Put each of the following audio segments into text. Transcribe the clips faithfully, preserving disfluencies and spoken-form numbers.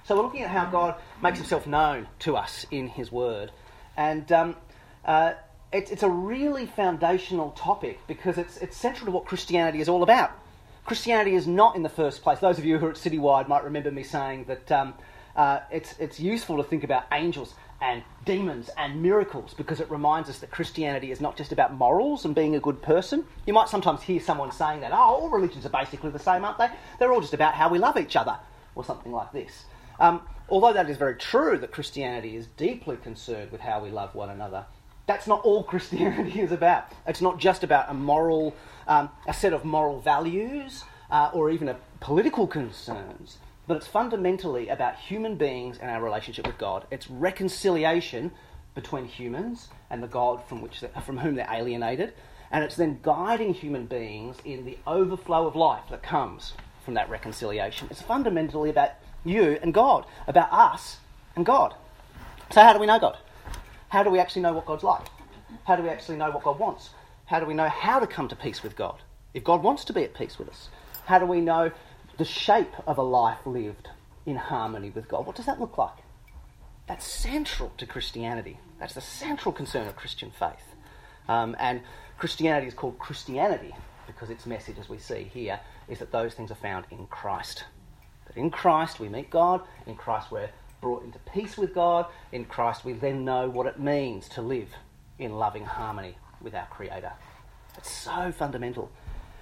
So we're looking at how God makes himself known to us in his word. And um, uh, it, it's a really foundational topic because it's, it's central to what Christianity is all about. Christianity is not in the first place. Those of you who are at Citywide might remember me saying that um, uh, it's, it's useful to think about angels and demons and miracles because it reminds us that Christianity is not just about morals and being a good person. You might sometimes hear someone saying that, oh, all religions are basically the same, aren't they? They're all just about how we love each other, or something like this. Um, although that is very true that Christianity is deeply concerned with how we love one another, that's not all Christianity is about. It's not just about a moral, um, a set of moral values uh, or even a political concerns. But it's fundamentally about human beings and our relationship with God. It's reconciliation between humans and the God from which from whom they're alienated. And it's then guiding human beings in the overflow of life that comes from that reconciliation. It's fundamentally about you and God, about us and God. So how do we know God? How do we actually know what God's like? How do we actually know what God wants? How do we know how to come to peace with God? If God wants to be at peace with us, how do we know the shape of a life lived in harmony with God? What does that look like? That's central to Christianity. That's the central concern of Christian faith. Um, and Christianity is called Christianity because its message, as we see here, is that those things are found in Christ. That in Christ we meet God, in Christ we're brought into peace with God, in Christ we then know what it means to live in loving harmony with our Creator. It's so fundamental.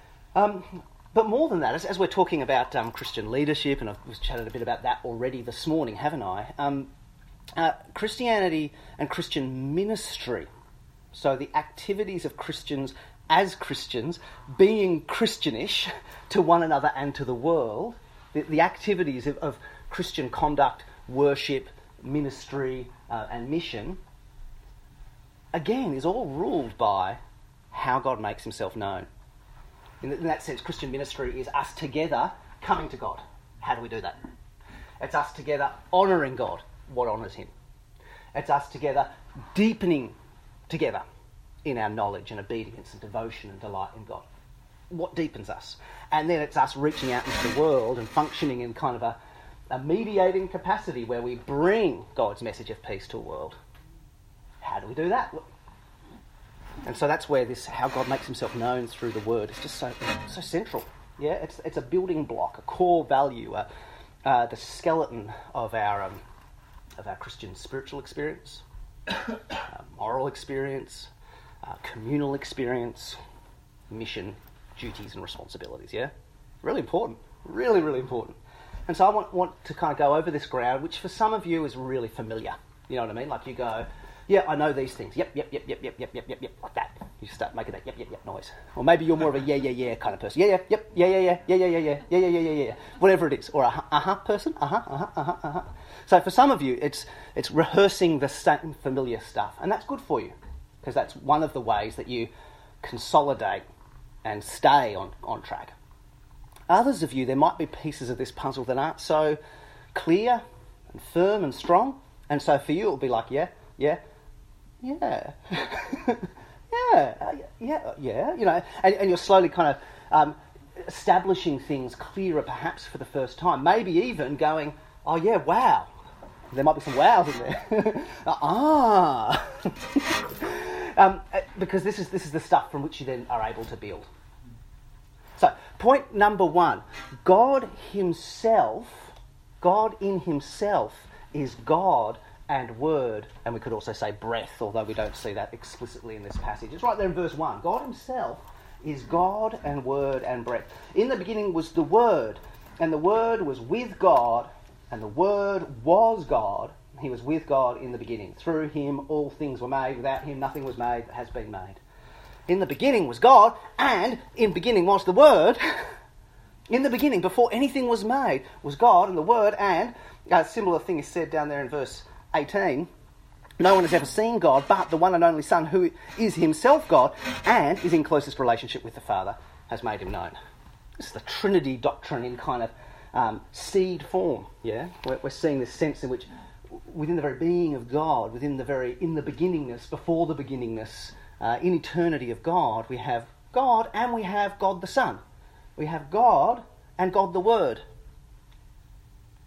Um, But more than that, as, as we're talking about um, Christian leadership, and I've we've chatted a bit about that already this morning, haven't I? Um, uh, Christianity and Christian ministry, so the activities of Christians as Christians, being Christianish to one another and to the world, the, the activities of, of Christian conduct, worship, ministry, uh, and mission, again, is all ruled by how God makes himself known. In that sense, Christian ministry is us together coming to God. How do we do that? It's us together honouring God. What honours him? It's us together deepening together in our knowledge and obedience and devotion and delight in God. What deepens us? And then it's us reaching out into the world and functioning in kind of a, a mediating capacity where we bring God's message of peace to a world. How do we do that? And so that's where this, how God makes himself known through the word, is just so so central. Yeah, it's it's a building block, a core value, uh, uh, the skeleton of our um, of our Christian spiritual experience, uh, moral experience, uh, communal experience, mission, duties, and responsibilities. Yeah, really important, really really important. And so I want want to kind of go over this ground, which for some of you is really familiar. You know what I mean? Like you go, yeah, I know these things. Yep, yep, yep, yep, yep, yep, yep, yep, yep, like that. You start making that yep, yep, yep noise. Or maybe you're more of a yeah, yeah, yeah kind of person. Yeah, yeah, yep, yeah, yeah, yeah, yeah, yeah, yeah, yeah, yeah, yeah, yeah, yeah, whatever it is. Or a uh-huh person. Uh-huh, uh-huh, uh-huh, uh-huh. So for some of you, it's it's rehearsing the same familiar stuff. And that's good for you, because that's one of the ways that you consolidate and stay on, on track. Others of you, there might be pieces of this puzzle that aren't so clear and firm and strong. And so for you, it'll be like, yeah, yeah, yeah, yeah, uh, yeah, yeah, you know, and, and you're slowly kind of um, establishing things clearer perhaps for the first time. Maybe even going, oh yeah, wow. There might be some wows in there. ah. um, because this is this is the stuff from which you then are able to build. So, point number one, God himself, God in himself is God and word, and we could also say breath, although we don't see that explicitly in this passage. It's right there in verse one. God himself is God and word and breath. In the beginning was the Word, and the Word was with God, and the Word was God. He was with God in the beginning. Through him all things were made. Without him nothing was made that has been made. In the beginning was God, and in beginning was the Word. In the beginning, before anything was made, was God and the Word, and a similar thing is said down there in verse eighteen. No one has ever seen God but the one and only Son, who is himself God and is in closest relationship with the Father, has made him known. This is the Trinity doctrine in kind of um, seed form, yeah? We're, we're seeing this sense in which within the very being of God, within the very, in the beginningness, before the beginningness, uh, in eternity of God, we have God and we have God the Son. We have God and God the Word.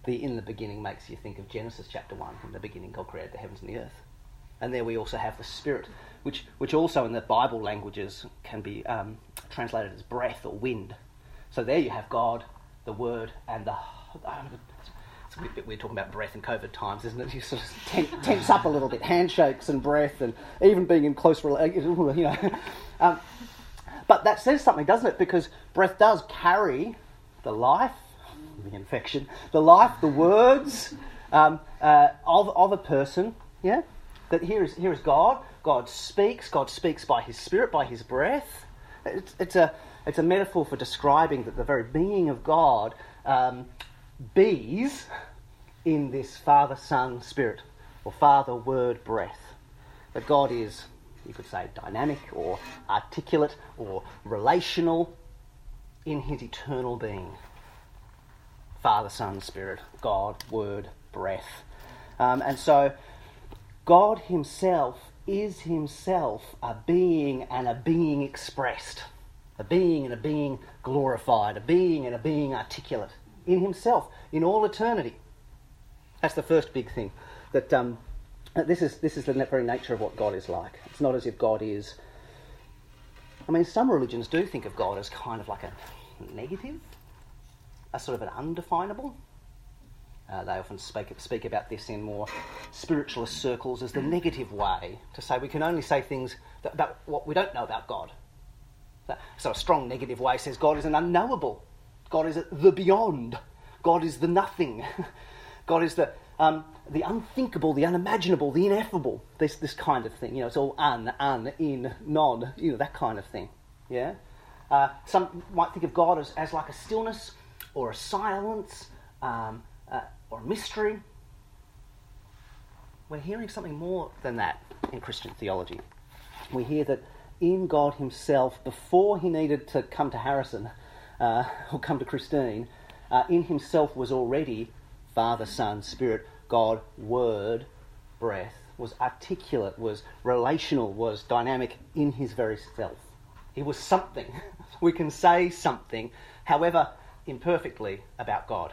the in the beginning makes you think of Genesis chapter one. In the beginning God created the heavens and the earth. And there we also have the Spirit, which which also in the Bible languages can be um, translated as breath or wind. So there you have God, the Word, and the... It's a bit weird talking about breath in COVID times, isn't it? You sort of tense, tense up a little bit, handshakes and breath, and even being in close relations, you know. Um, but that says something, doesn't it? Because breath does carry the life, the infection, the life, the words um, uh, of of a person. Yeah, that here is here is God. God speaks. God speaks by His Spirit, by His breath. It's, it's a it's a metaphor for describing that the very being of God um, bees in this Father, Son, Spirit, or Father, Word, breath. That God is, you could say, dynamic or articulate or relational in His eternal being. Father, Son, Spirit, God, Word, breath. Um, and so God Himself is Himself a being and a being expressed. A being and a being glorified. A being and a being articulate. In Himself, in all eternity. That's the first big thing. That um, this is this is the very nature of what God is like. It's not as if God is... I mean, some religions do think of God as kind of like a negative, a sort of an undefinable. Uh, they often speak, speak about this in more spiritualist circles as the negative way to say we can only say things that, about what we don't know about God. So, so a strong negative way says God is an unknowable. God is the beyond. God is the nothing. God is the um, the unthinkable, the unimaginable, the ineffable. This this kind of thing. You know, it's all un, un, in, non. You know, that kind of thing. Yeah. Uh, some might think of God as, as like a stillness or a silence um, uh, or a mystery. We're hearing something more than that in Christian theology. We hear that in God Himself, before He needed to come to Harrison uh, or come to Christine, uh, in Himself was already Father, Son, Spirit, God, Word, breath, was articulate, was relational, was dynamic in His very self. He was something. We can say something, however imperfectly, about God.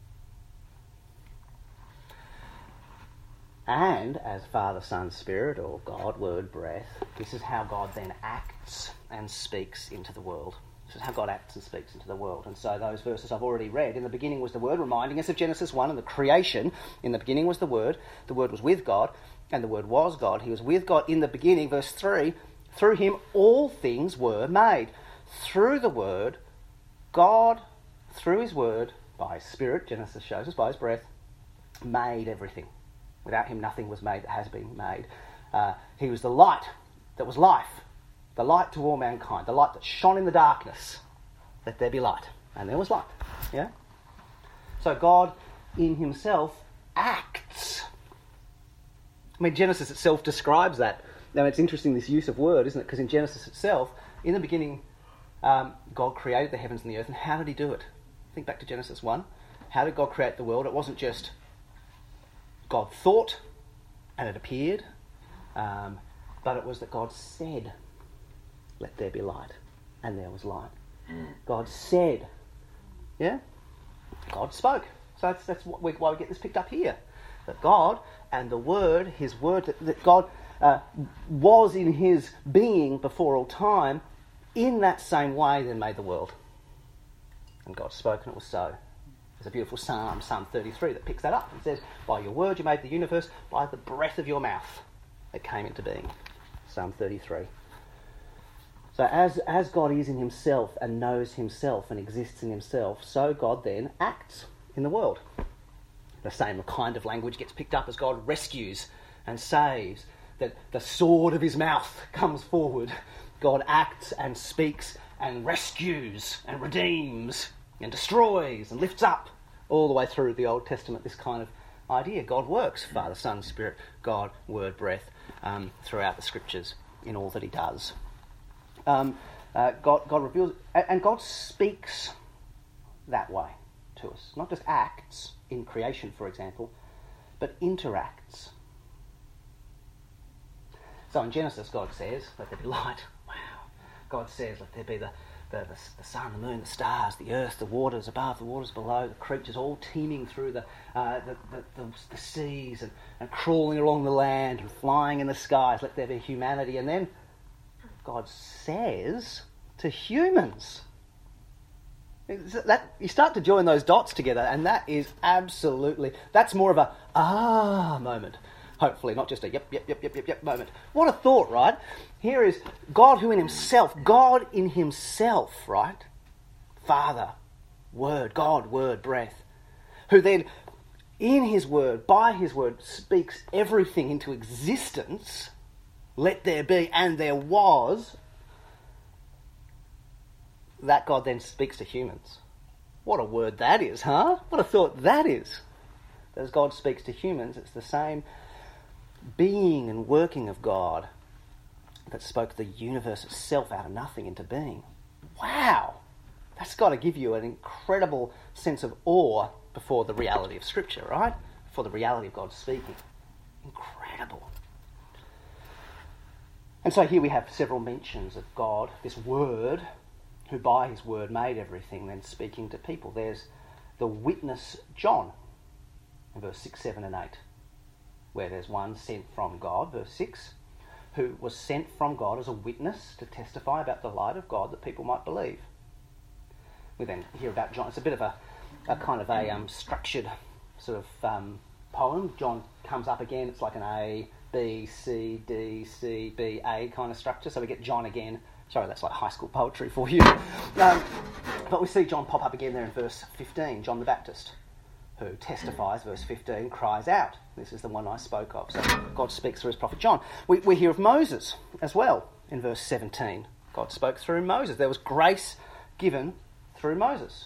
And as Father, Son, Spirit, or God, Word, breath, this is how God then acts and speaks into the world. This is how God acts and speaks into the world. And so those verses I've already read, in the beginning was the Word, reminding us of Genesis one and the creation. In the beginning was the Word. The Word was with God, and the Word was God. He was with God in the beginning. Verse three, through Him all things were made. Through the Word, God, through His Word, by His Spirit, Genesis shows us, by His breath, made everything. Without Him nothing was made that has been made. Uh, he was the light that was life. The light to all mankind. The light that shone in the darkness. Let there be light. And there was light. Yeah? So God in Himself acts. I mean, Genesis itself describes that. Now, it's interesting, this use of word, isn't it? Because in Genesis itself, in the beginning, um, God created the heavens and the earth. And how did He do it? Think back to Genesis one. How did God create the world? It wasn't just God thought and it appeared, um, but it was that God said, let there be light, and there was light. God said, yeah? God spoke. So that's, that's what we, why we get this picked up here. That God and the Word, His Word, that, that God uh, was in His being before all time, in that same way then made the world. And God spoke and it was so. There's a beautiful psalm, Psalm thirty-three, that picks that up. It says, by your word you made the universe, by the breath of your mouth it came into being. Psalm thirty-three. So as, as God is in Himself and knows Himself and exists in Himself, so God then acts in the world. The same kind of language gets picked up as God rescues and saves. That the sword of His mouth comes forward. God acts and speaks and rescues and redeems and destroys and lifts up, all the way through the Old Testament, this kind of idea. God works, Father, Son, Spirit, God, Word, breath, um, throughout the Scriptures in all that He does. Um, uh, God, God reveals, and God speaks that way to us. Not just acts in creation, for example, but interacts. So in Genesis, God says, let there be light. Wow. God says, let there be the, the, the, the sun, the moon, the stars, the earth, the waters above, the waters below, the creatures all teeming through the uh, the, the, the, the seas and, and crawling along the land and flying in the skies. Let there be humanity. And then God says to humans. That, you start to join those dots together, and that is absolutely, that's more of a ah moment. Hopefully, not just a yep, yep, yep, yep, yep, yep moment. What a thought, right? Here is God who in himself, God in himself, right? Father, Word, God, Word, breath. Who then, in his Word, by his Word, speaks everything into existence. Let there be, and there was. That God then speaks to humans. What a word that is, huh? What a thought that is. As God speaks to humans, it's the same being and working of God that spoke the universe itself out of nothing into being. Wow! That's got to give you an incredible sense of awe before the reality of Scripture, right? For the reality of God speaking. Incredible. And so here we have several mentions of God, this Word, who by his Word made everything, then speaking to people. There's the witness John, in verse six, seven and eight, where there's one sent from God, verse six, who was sent from God as a witness to testify about the light of God that people might believe. We then hear about John. It's a bit of a, a kind of a um, structured sort of um, poem. John comes up again. It's like an A, B, C, D, C, B, A kind of structure. So we get John again. Sorry, that's like high school poetry for you. Um, but we see John pop up again there in verse fifteen, John the Baptist, who testifies, verse fifteen, cries out. This is the one I spoke of. So God speaks through his prophet John. We, we hear of Moses as well in verse seventeen. God spoke through Moses. There was grace given through Moses.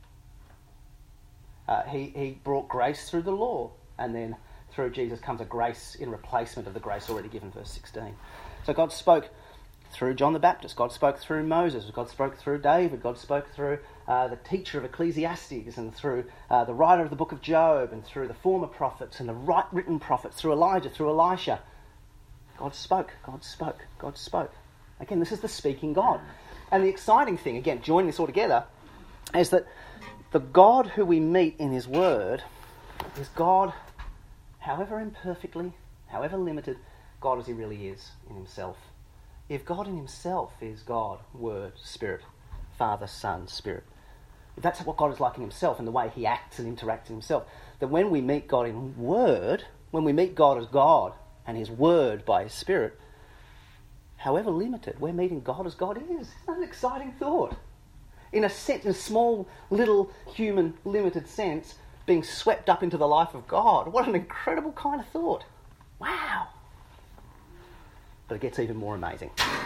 Uh, he, he brought grace through the law, and then through Jesus comes a grace in replacement of the grace already given, verse sixteen. So God spoke through John the Baptist, God spoke through Moses, God spoke through David, God spoke through uh, the teacher of Ecclesiastes, and through uh, the writer of the book of Job, and through the former prophets, and the right written prophets, through Elijah, through Elisha. God spoke, God spoke, God spoke. Again, this is the speaking God. And the exciting thing, again, join this all together, is that the God who we meet in his Word is God, however imperfectly, however limited, God as he really is in himself. If God in himself is God, Word, Spirit, Father, Son, Spirit, if that's what God is like in himself and the way he acts and interacts in himself, then when we meet God in Word, when we meet God as God and his Word by his Spirit, however limited, we're meeting God as God is. Isn't that an exciting thought? In a sense, in a small, little, human, limited sense, being swept up into the life of God. What an incredible kind of thought. Wow. But it gets even more amazing.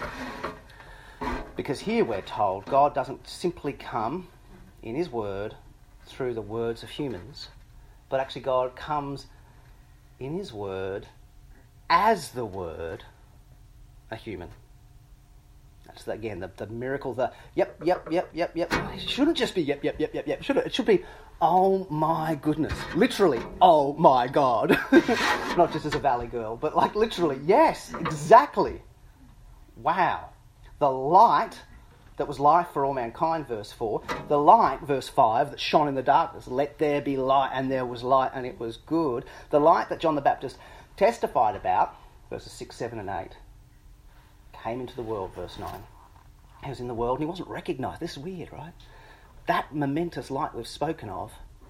Because here we're told God doesn't simply come in his Word through the words of humans, but actually God comes in his Word as the Word, a human. That's, the, again, the, the miracle, the yep, yep, yep, yep, yep. It shouldn't just be yep, yep, yep, yep, yep. Should it? It should be, oh my goodness. Literally, oh my God. Not just as a valley girl, but like literally, yes, exactly. Wow. The light that was life for all mankind, verse four. The light, verse five, that shone in the darkness. Let there be light, and there was light, and it was good. The light that John the Baptist testified about, verses six, seven, and eight, came into the world, verse nine. He was in the world and he wasn't recognised. This is weird, right? That momentous light we've spoken of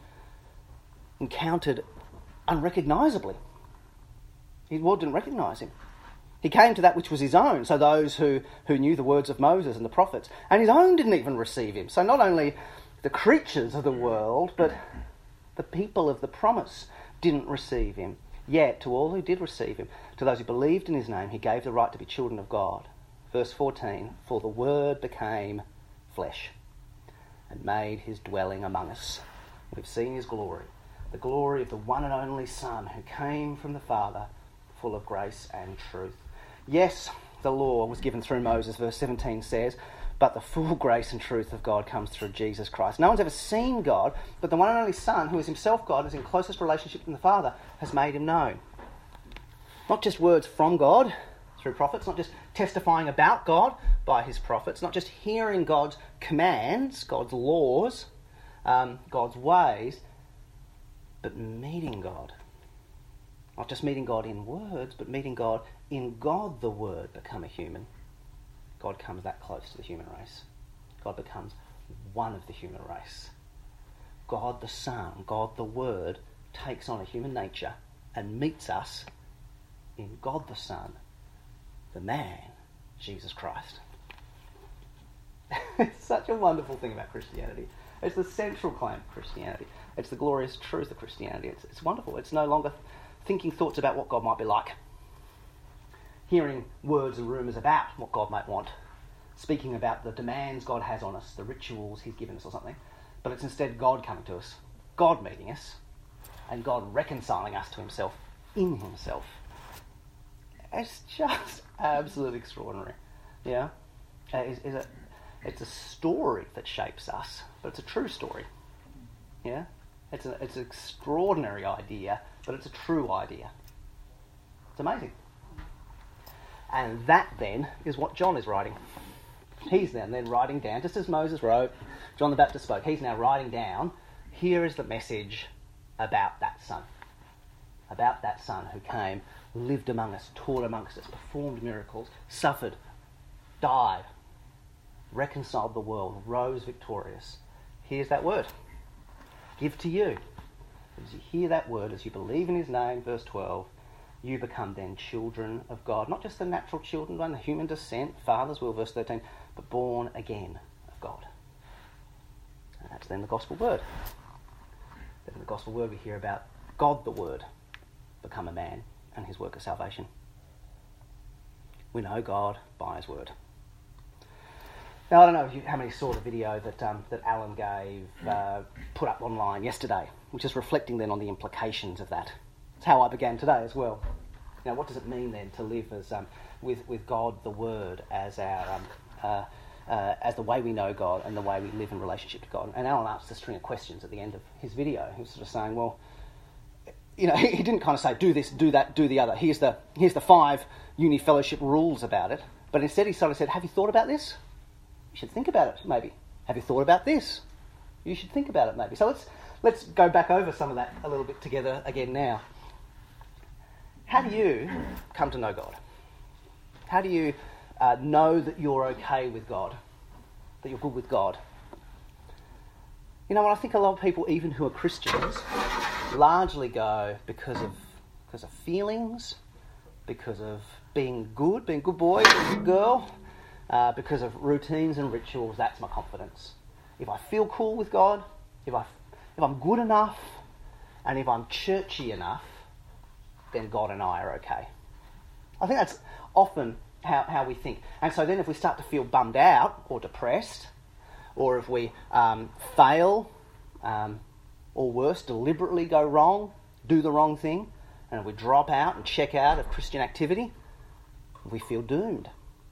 encountered unrecognisably. His world didn't recognise him. He came to that which was his own, so those who, who knew the words of Moses and the prophets, and his own didn't even receive him. So not only the creatures of the world, but the people of the promise didn't receive him. Yet, to all who did receive him, to those who believed in his name, he gave the right to be children of God. Verse fourteen, for the Word became flesh and made his dwelling among us. We've seen his glory, the glory of the one and only Son who came from the Father, full of grace and truth. Yes, the law was given through Moses, verse seventeen says, but the full grace and truth of God comes through Jesus Christ. No one's ever seen God, but the one and only Son, who is himself God, is in closest relationship with the Father, has made him known. Not just words from God, through prophets, not just testifying about God by his prophets, not just hearing God's commands, God's laws, um, God's ways, but meeting God. Not just meeting God in words, but meeting God in God the Word become a human. God comes that close to the human race. God becomes one of the human race. God the Son, God the Word, takes on a human nature and meets us in God the Son, the man, Jesus Christ. It's such a wonderful thing about Christianity. It's the central claim of Christianity. It's the glorious truth of Christianity. It's, it's wonderful. It's no longer thinking thoughts about what God might be like, hearing words and rumours about what God might want, speaking about the demands God has on us, the rituals he's given us or something, but it's instead God coming to us, God meeting us, and God reconciling us to himself in himself. It's just absolutely extraordinary. Yeah? Uh, it's, it's, a, it's a story that shapes us, but it's a true story. Yeah? It's, a, it's an extraordinary idea, but it's a true idea. It's amazing. And that then is what John is writing. He's then, then writing down, just as Moses wrote, John the Baptist spoke, he's now writing down, here is the message about that Son. About that Son who came, lived among us, taught amongst us, performed miracles, suffered, died, reconciled the world, rose victorious. Here's that word. Give to you. As you hear that word, as you believe in his name, verse twelve, you become then children of God. Not just the natural children, but the human descent, Father's will, verse thirteen, but born again of God. And that's then the gospel word. Then in the gospel word we hear about God the Word become a man and his work of salvation. We know God by his word. Now, I don't know if you, how many saw the video that um, that Alan gave, uh, put up online yesterday, which is reflecting then on the implications of that. It's how I began today as well. Now, what does it mean then to live as um, with with God the Word as our um, uh, uh, as the way we know God and the way we live in relationship to God? And Alan asked a string of questions at the end of his video. He was sort of saying, well, you know, he didn't kind of say do this, do that, do the other. Here's the here's the five uni fellowship rules about it. But instead, he sort of said, have you thought about this? You should think about it, maybe. Have you thought about this? You should think about it, maybe. So let's let's go back over some of that a little bit together again now. How do you come to know God? How do you uh, know that you're okay with God, that you're good with God? You know what, I think a lot of people, even who are Christians, largely go because of because of feelings, because of being good, being a good boy, being a good girl, uh, because of routines and rituals. That's my confidence. If I feel cool with God, if I if I'm good enough, and if I'm churchy enough, then God and I are okay. I think that's often how, how we think. And so then if we start to feel bummed out or depressed, or if we um, fail, um, or worse, deliberately go wrong, do the wrong thing, and if we drop out and check out of Christian activity, we feel doomed.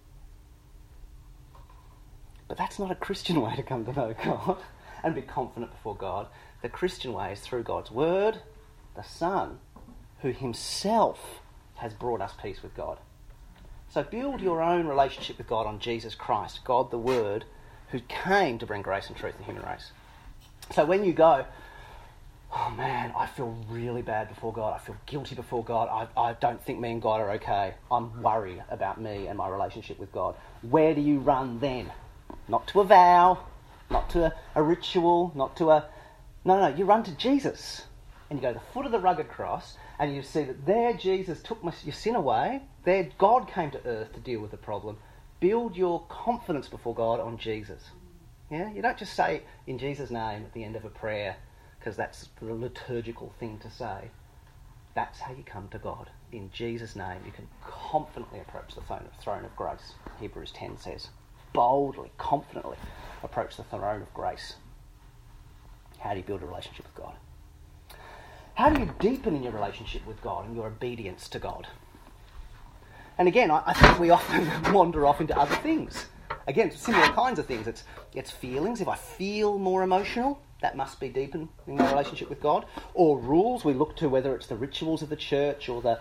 But that's not a Christian way to come to know God and be confident before God. The Christian way is through God's Word, the Son, who himself has brought us peace with God. So build your own relationship with God on Jesus Christ, God the Word, who came to bring grace and truth to the human race. So when you go, oh man, I feel really bad before God, I feel guilty before God, I, I don't think me and God are okay, I'm worried about me and my relationship with God, where do you run then? Not to a vow, not to a, a ritual, not to a... No, no, you run to Jesus. And you go to the foot of the rugged cross, and you see that there Jesus took my, your sin away, there God came to earth to deal with the problem. Build your confidence before God on Jesus. Yeah, you don't just say in Jesus' name at the end of a prayer, because that's the liturgical thing to say. That's how you come to God. In Jesus' name, you can confidently approach the throne of, throne of grace, Hebrews ten says. Boldly, confidently approach the throne of grace. How do you build a relationship with God? How do you deepen in your relationship with God and your obedience to God? And again, I, I think we often wander off into other things. Again, similar kinds of things. It's it's feelings. If I feel more emotional, that must be deepening my relationship with God. Or rules. We look to whether it's the rituals of the church or the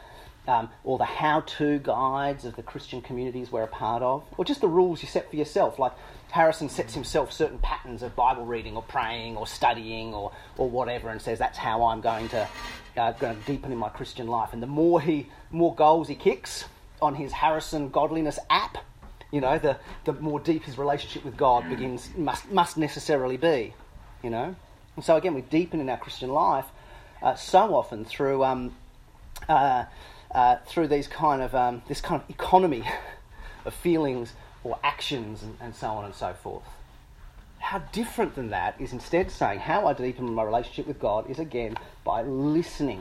um, or the how-to guides of the Christian communities we're a part of, or just the rules you set for yourself. Like Harrison sets himself certain patterns of Bible reading or praying or studying or, or whatever, and says that's how I'm going to uh, going to deepen in my Christian life. And the more he more goals he kicks on his Harrison Godliness app, you know, the, the more deep his relationship with God begins must must necessarily be, you know. And so again, we deepen in our Christian life uh, so often through um, uh, uh, through these kind of um, this kind of economy of feelings or actions and, and so on and so forth. How different than that is instead saying how I deepen my relationship with God is again by listening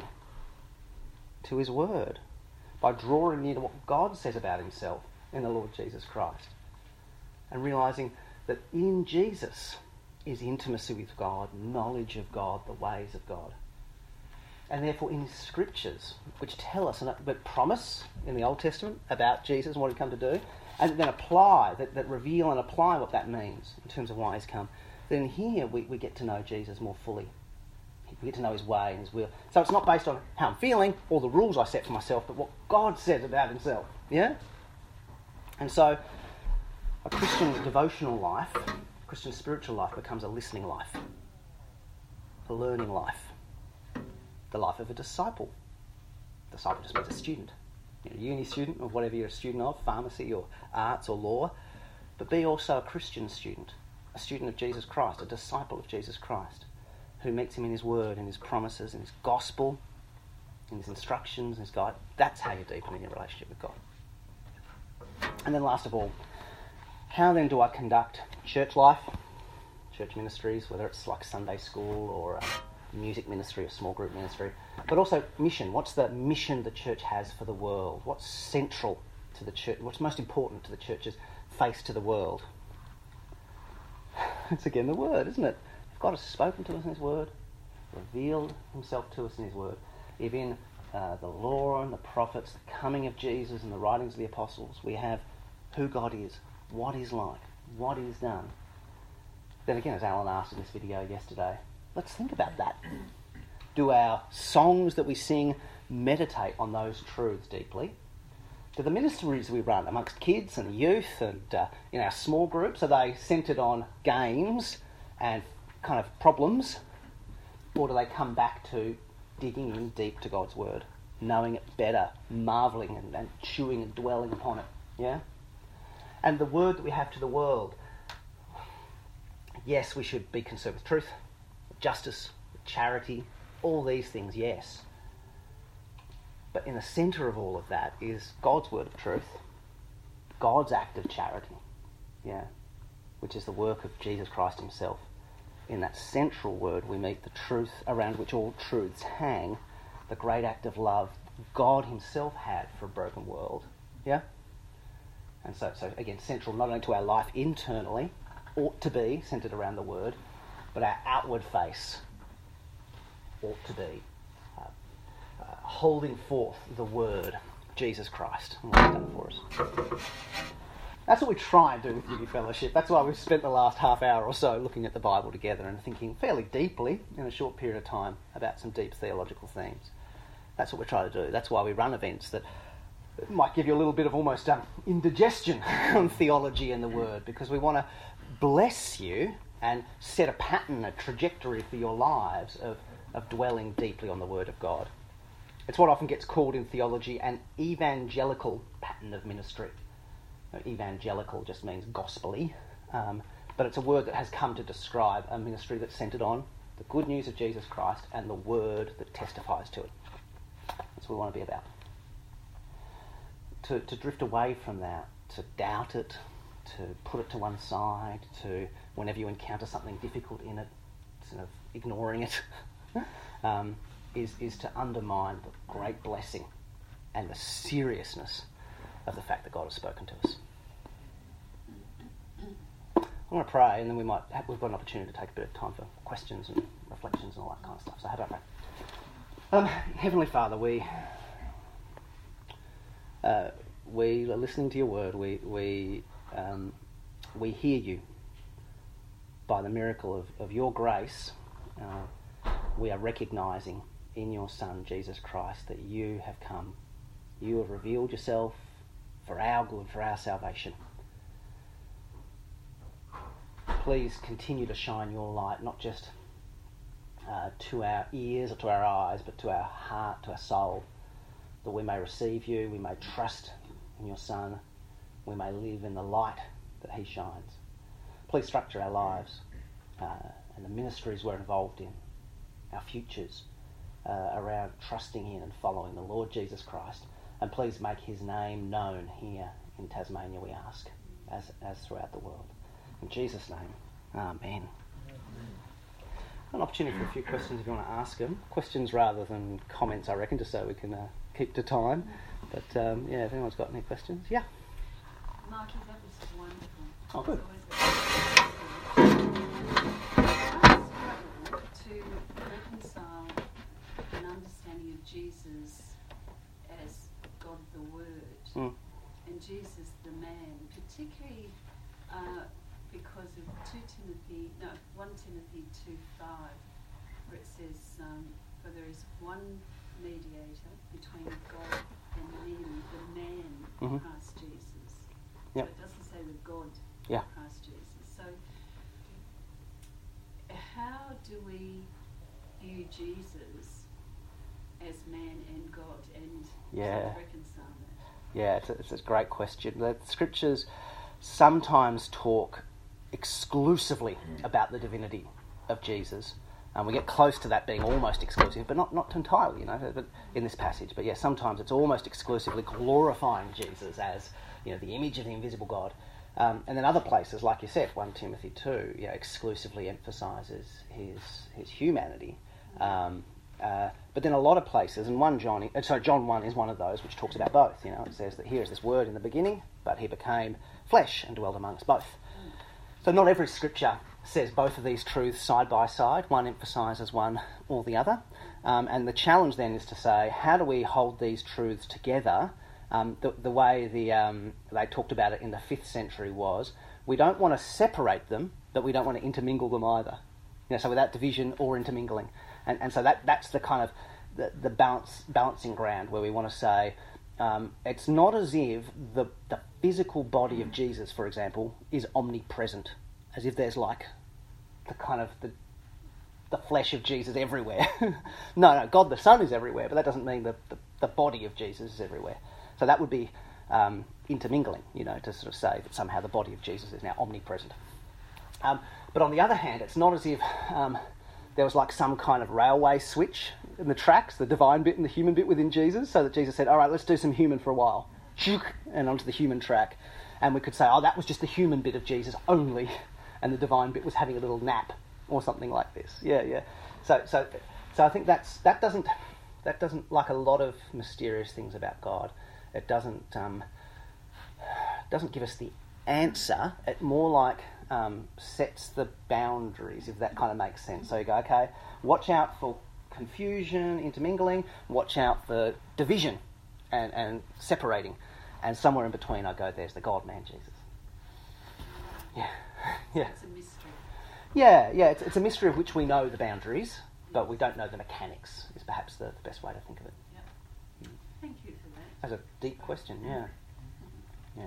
to His Word, by drawing near to what God says about Himself in the Lord Jesus Christ, and realising that in Jesus is intimacy with God, knowledge of God, the ways of God. And therefore in His Scriptures, which tell us, but promise in the Old Testament about Jesus and what He'd come to do, and then apply, that, that reveal and apply what that means in terms of why He's come, then here we, we get to know Jesus more fully. We get to know His way and His will. So it's not based on how I'm feeling or the rules I set for myself, but what God says about Himself. Yeah? And so a Christian devotional life, Christian spiritual life becomes a listening life, a learning life, the life of a disciple. Disciple just means a student. You're a uni student or whatever you're a student of, pharmacy or arts or law, but be also a Christian student, a student of Jesus Christ, a disciple of Jesus Christ, who meets Him in His Word, in His promises, in His gospel, in His instructions, in His guide. That's how you deepen in your relationship with God. And then last of all, how then do I conduct church life, church ministries, whether it's like Sunday school or a music ministry or small group ministry, but also mission. What's the mission the church has for the world? What's central to the church? What's most important to the church's face to the world? It's again the Word, isn't it? If God has spoken to us in His Word, revealed Himself to us in His Word, if in uh, the law and the prophets, the coming of Jesus and the writings of the apostles, we have who God is, what He's like, what He's done, then again, as Alan asked in this video yesterday, let's think about that. Do our songs that we sing meditate on those truths deeply? Do the ministries we run amongst kids and youth and uh, in our small groups, are they centred on games and kind of problems? Or do they come back to digging in deep to God's Word, knowing it better, marvelling and, and chewing and dwelling upon it? Yeah? And the word that we have to the world, yes, we should be concerned with truth, with justice, with charity, all these things, yes. But in the centre of all of that is God's word of truth, God's act of charity, yeah, which is the work of Jesus Christ Himself. In that central word we meet the truth around which all truths hang, the great act of love God Himself had for a broken world, yeah? And so, so again, central not only to our life internally, ought to be centred around the Word, but our outward face ought to be uh, uh, holding forth the Word, Jesus Christ, and what He's done for us. That's what we try and do with Unity Fellowship. That's why we've spent the last half hour or so looking at the Bible together and thinking fairly deeply in a short period of time about some deep theological themes. That's what we try to do. That's why we run events that might give you a little bit of almost um, indigestion on theology and the Word, because we want to bless you and set a pattern, a trajectory for your lives of, of dwelling deeply on the Word of God. It's what often gets called in theology an evangelical pattern of ministry. Now, evangelical just means gospel-y, um, but it's a word that has come to describe a ministry that's centred on the good news of Jesus Christ and the Word that testifies to it. That's what we want to be about. To, to drift away from that, to doubt it, to put it to one side, to, whenever you encounter something difficult in it, sort of ignoring it, um, is, is to undermine the great blessing and the seriousness of the fact that God has spoken to us. I'm going to pray, and then we might have, we've got an opportunity to take a bit of time for questions and reflections and all that kind of stuff. So how about that? Um, Heavenly Father, we uh, we are listening to your word. We we um, we hear you by the miracle of, of your grace. Uh, we are recognising in your Son Jesus Christ that you have come You have revealed yourself for our good, for our salvation. Please continue to shine your light, not just uh, to our ears or to our eyes, but to our heart, to our soul, that we may receive you, we may trust in your Son, we may live in the light that he shines. Please structure our lives uh, and the ministries we're involved in, our futures, uh, around trusting in and following the Lord Jesus Christ. And please make his name known here in Tasmania, we ask, as as throughout the world. In Jesus' name, amen. An opportunity for a few questions if you want to ask them. Questions rather than comments, I reckon, just so we can uh, keep to time. But um, yeah, if anyone's got any questions, yeah. Marky, that was wonderful. Oh, good. I struggle to reconcile an understanding of Jesus as God the Word Mm. and Jesus the man, particularly uh, because of two Timothy, no, First Timothy two five, where it says, um, "For there is one mediator between God and men, the man, Mhm. Christ Jesus." Yep. So it doesn't say the God, Yeah. Christ Jesus. So how do we view Jesus as man and God, and Yeah. reconcile that? Yeah, it's a, it's a great question. The scriptures sometimes talk exclusively about the divinity of Jesus. And we get close to that being almost exclusive, but not, not entirely, you know, but in this passage. But yeah, sometimes it's almost exclusively glorifying Jesus as, you know, the image of the invisible God. Um, and then other places, like you said, First Timothy two, you know, exclusively emphasises his his humanity. Um, uh, but then a lot of places, and one John, uh, sorry, John one is one of those which talks about both. You know, it says that here is this word in the beginning, but he became flesh and dwelled amongst both. So not every scripture says both of these truths side by side. One emphasises one or the other. Um, and the challenge then is to say, how do we hold these truths together? Um, the, the way the um, they talked about it in the fifth century was, we don't want to separate them, but we don't want to intermingle them either. You know, so without division or intermingling. And and so that that's the kind of the, the balance balancing ground where we want to say, um, it's not as if the the physical body of Jesus, for example, is omnipresent, as if there's like the kind of the the flesh of Jesus everywhere. no, no, God the Son is everywhere, but that doesn't mean the, the, the body of Jesus is everywhere. So that would be um, intermingling, you know, to sort of say that somehow the body of Jesus is now omnipresent. Um, but on the other hand, it's not as if um, there was like some kind of railway switch in the tracks, the divine bit and the human bit within Jesus, so that Jesus said, all right, let's do some human for a while, and onto the human track. And we could say, oh, that was just the human bit of Jesus only, and the divine bit was having a little nap, or something like this. Yeah, yeah. So, so, so I think that's that doesn't that doesn't like a lot of mysterious things about God. It doesn't um, doesn't give us the answer. It more like um, sets the boundaries, if that kind of makes sense. So you go, okay, watch out for confusion, intermingling. Watch out for division and and separating. And somewhere in between, I go, there's the God-man Jesus. Yeah, yeah. It's a mystery. Yeah, yeah, it's, it's a mystery of which we know the boundaries, but we don't know the mechanics, is perhaps the, the best way to think of it. Yep. Thank you for that. That's a deep question, yeah. Yeah.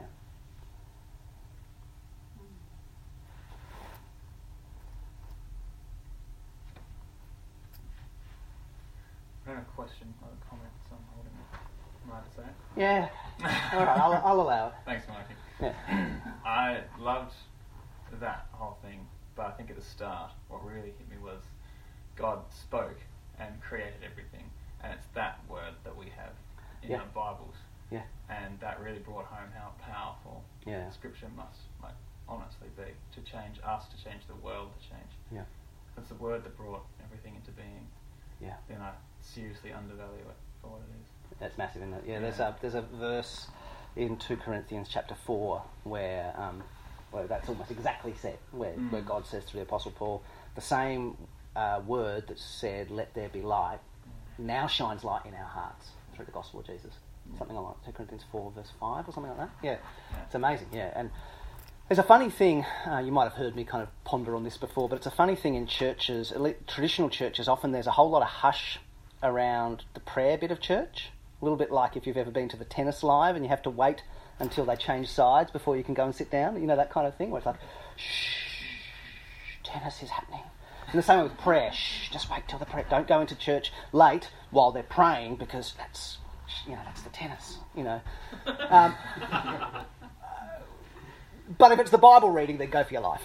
I don't have a question or a comment, so I'm holding it. Am I allowed to say it? Yeah. All right, I'll, I'll allow it. Thanks, Mikey. Yeah. I loved that whole thing, but I think at the start, what really hit me was God spoke and created everything, and it's that word that we have in Yeah. our Bibles. Yeah. And that really brought home how powerful Yeah. Scripture must, like, honestly be to change us, to change the world, to change. Yeah. It's the word that brought everything into being. Yeah. Then I seriously undervalue it for what it is. That's massive, isn't it? Yeah, Yeah. there's a there's a verse in two Corinthians chapter four where um, where that's almost exactly said, where Mm. where God says to the Apostle Paul, the same uh, word that said, "Let there be light," now shines light in our hearts through the gospel of Jesus. Mm. Something like two Corinthians four verse five or something like that. Yeah, Yeah. it's amazing. Yeah, and there's a funny thing. Uh, you might have heard me kind of ponder on this before, but it's a funny thing in churches, traditional churches. Often there's a whole lot of hush around the prayer bit of church. A little bit like if you've ever been to the tennis live and you have to wait until they change sides before you can go and sit down. You know, that kind of thing where it's like, shh, tennis is happening. And the same way with prayer. Shh, just wait till the prayer. Don't go into church late while they're praying because that's, you know, that's the tennis, you know. Um, but if it's the Bible reading, then go for your life.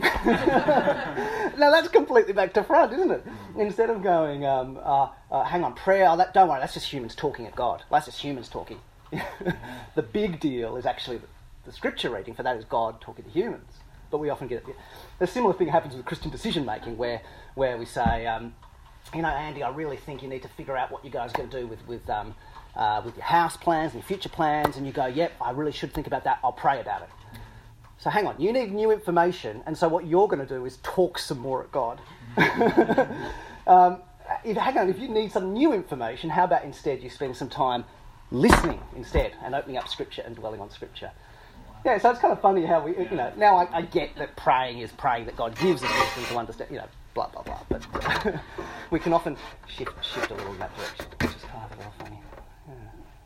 Now that's completely back to front, isn't it? Instead of going, um, uh, uh, hang on, prayer, oh, that, don't worry, that's just humans talking at God. That's just humans talking. The big deal is actually the, the scripture reading. For that is God talking to humans. But we often get it. A similar thing happens with Christian decision making, where where we say, um, you know, Andy, I really think you need to figure out what you guys are going to do with with um, uh, with your house plans and your future plans. And you go, yep, I really should think about that. I'll pray about it. So hang on, you need new information, and so what you're going to do is talk some more at God. um, if, hang on, if you need some new information, how about instead you spend some time listening instead and opening up Scripture and dwelling on Scripture? Yeah, so it's kind of funny how we, you know, now I, I get that praying is praying that God gives us wisdom to understand, you know, blah, blah, blah, but uh, we can often shift shift a little in that direction, which is kind of a little funny. Yeah.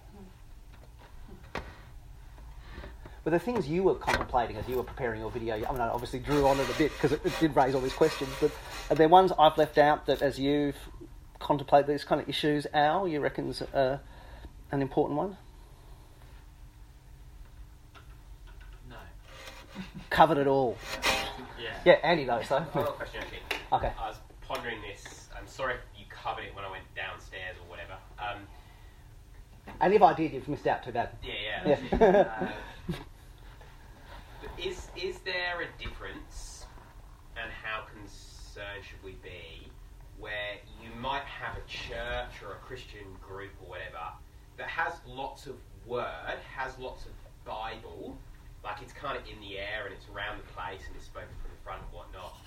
But the things you were contemplating as you were preparing your video, I mean, I obviously drew on it a bit because it, it did raise all these questions, but are there ones I've left out that as you've contemplated these kind of issues, Al, you reckon's uh, an important one? No. Covered it all. Yeah. Yeah, Andy though, so. I've got a question actually. Okay. I was pondering this. I'm sorry if you covered it when I went downstairs or whatever. Um, And if I did, you've missed out too bad. yeah, yeah. Yeah. uh, but is is there a difference, and how concerned should we be, where you might have a church or a Christian group or whatever that has lots of word, has lots of Bible, like it's kind of in the air and it's around the place and it's spoken from the front and whatnot,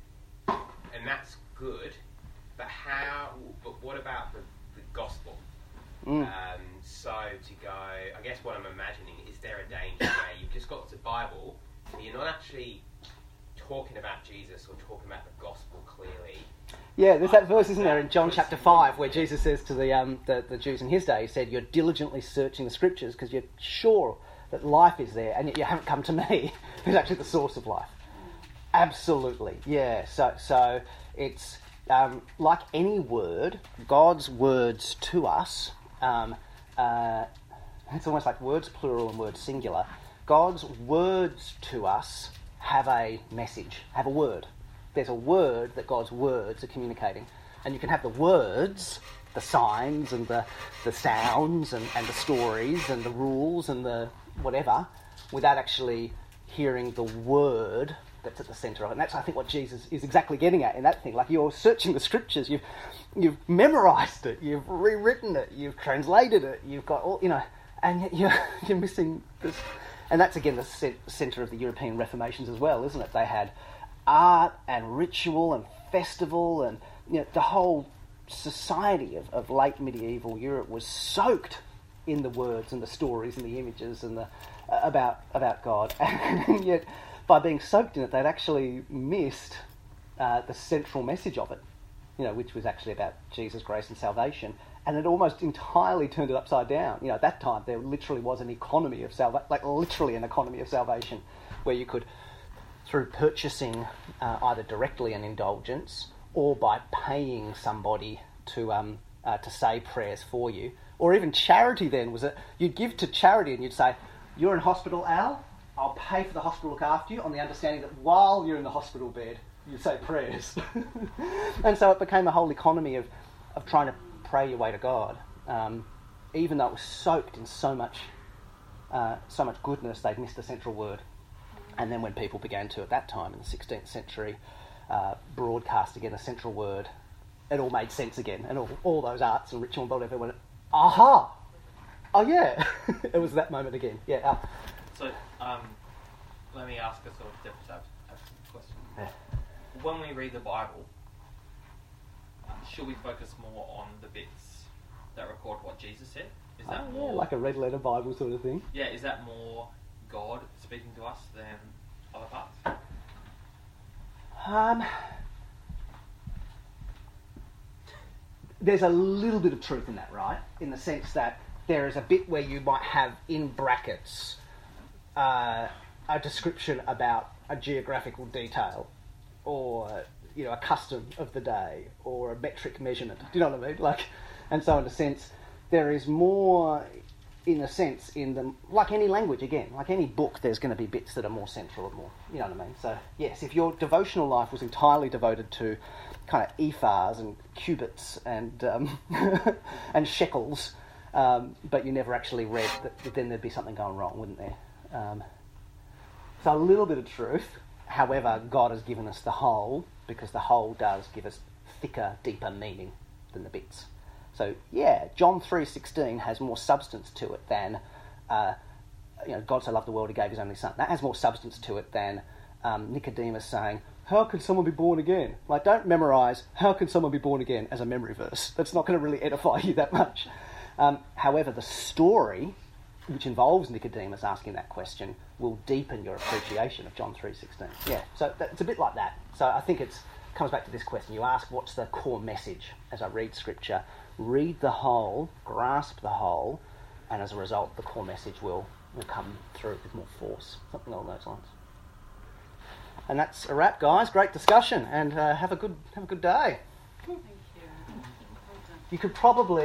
and that's good, but how, but what about the, the gospel? Mm. Um, so to go, I guess what I'm imagining, is there a danger where you've just got the Bible, but you're not actually talking about Jesus or talking about the gospel clearly? Yeah, there's that verse, isn't there, in John chapter five, where Jesus says to the um, the, the Jews in his day, he said, you're diligently searching the scriptures because you're sure that life is there, and yet you haven't come to me, who's actually the source of life. Absolutely, yeah. So, so it's um, like any word, God's words to us, um, uh, it's almost like words plural and words singular. God's words to us have a message, have a word. There's a word that God's words are communicating. And you can have the words, the signs and the, the sounds and, and the stories and the rules and the whatever, without actually hearing the word that's at the centre of it. And that's, I think, what Jesus is exactly getting at in that thing. Like, you're searching the scriptures, you've you've memorised it, you've rewritten it, you've translated it, you've got all, you know, and yet you're, you're missing this. And that's, again, the centre of the European Reformations as well, isn't it? They had art and ritual and festival, and, you know, the whole society of, of late medieval Europe was soaked in the words and the stories and the images and the uh, about about God. And yet, by being soaked in it, they'd actually missed uh, the central message of it, you know, which was actually about Jesus' grace and salvation. And it almost entirely turned it upside down. You know, at that time, there literally was an economy of salvation, like literally an economy of salvation, where you could, through purchasing uh, either directly an indulgence or by paying somebody to um, uh, to say prayers for you, or even charity then, was that you'd give to charity and you'd say, you're in hospital, Al, I'll pay for the hospital to look after you, on the understanding that while you're in the hospital bed, you say prayers. And so it became a whole economy of, of trying to pray your way to God, um, even though it was soaked in so much uh, so much goodness, they'd missed the central word. And then when people began to, at that time in the sixteenth century, uh, broadcast again a central word, it all made sense again, and all, all those arts and ritual and whatever went, aha, oh yeah, it was that moment again. Yeah. Uh, so um, let me ask a sort of devil's advocate question. Yeah. When we read the Bible, should we focus more on the bits that record what Jesus said? Is that oh, more yeah, like a red letter Bible sort of thing? Yeah, is that more God speaking to us than other parts? Um, there's a little bit of truth in that, right? In the sense that there is a bit where you might have in brackets uh, a description about a geographical detail, or you know, a custom of the day, or a metric measurement. Do you know what I mean? Like, and so in a sense, there is more, in a sense, in the, like any language again, like any book, there's going to be bits that are more central and more, you know what I mean? So yes, if your devotional life was entirely devoted to kind of ephahs and cubits and um, and shekels, um, but you never actually read, that, then there'd be something going wrong, wouldn't there? Um, so a little bit of truth. However, God has given us the whole, because the whole does give us thicker, deeper meaning than the bits. So yeah, John three sixteen has more substance to it than, uh, you know, God so loved the world he gave his only son. That has more substance to it than um, Nicodemus saying, how can someone be born again? Like, don't memorise, how can someone be born again as a memory verse. That's not going to really edify you that much. Um, however, the story, which involves Nicodemus asking that question, will deepen your appreciation of John three sixteen. Yeah, so that, it's a bit like that. So I think it comes back to this question. You ask, what's the core message as I read Scripture? Read the whole, grasp the whole, and as a result, the core message will, will come through with more force. Something along those lines. And that's a wrap, guys. Great discussion, and uh, have a good have a good day. Thank you. Well done. You could probably